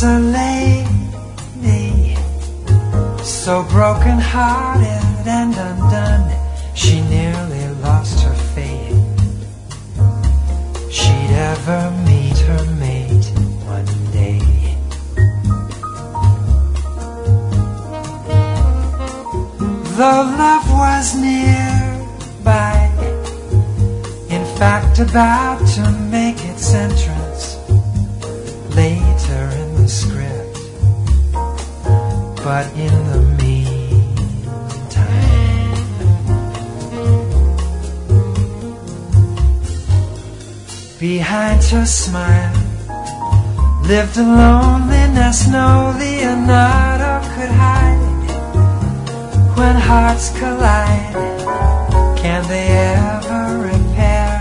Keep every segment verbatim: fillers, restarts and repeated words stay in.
was a lady, so broken-hearted and undone, she nearly lost her faith she'd ever meet her mate one day. Though love was nearby, in fact about to make its entrance later in the script, but in the meantime, behind her smile lived a loneliness no Leonardo could hide. When hearts collide, can they ever repair?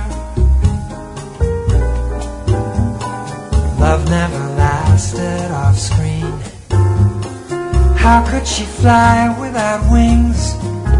Love never lasted off screen. How could she fly without wings,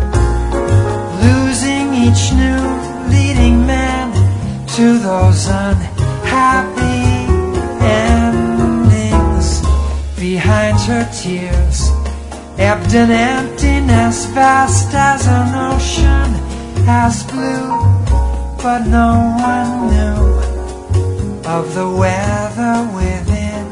losing each new leading man to those unhappy endings? Behind her tears ebbed an emptiness vast as an ocean, as blue, but no one knew of the weather within.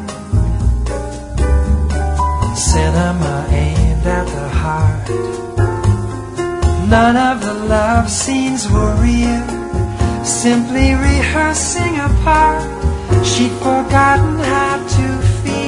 Cinema aimed at the heart. None of the love scenes were real, simply rehearsing a part she'd forgotten how to feel.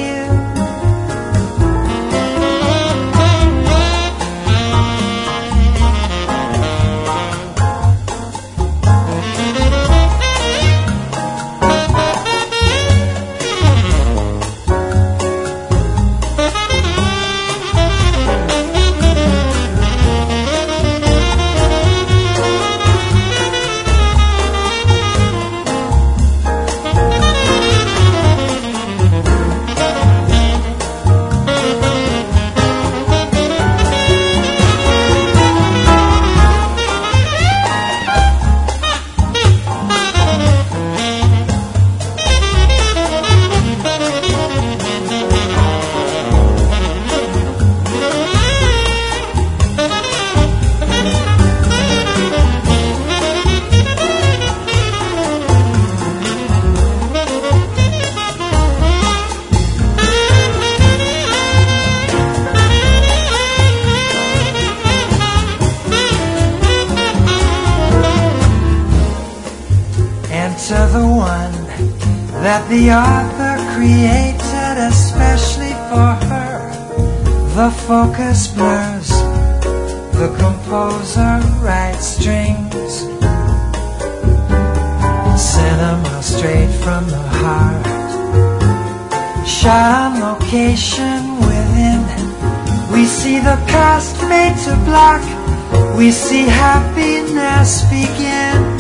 Enter the one that the author created especially for her. The focus blurs, the composer writes strings. Cinema straight from the heart, shot on location within. We see the past made to black, we see happiness begin.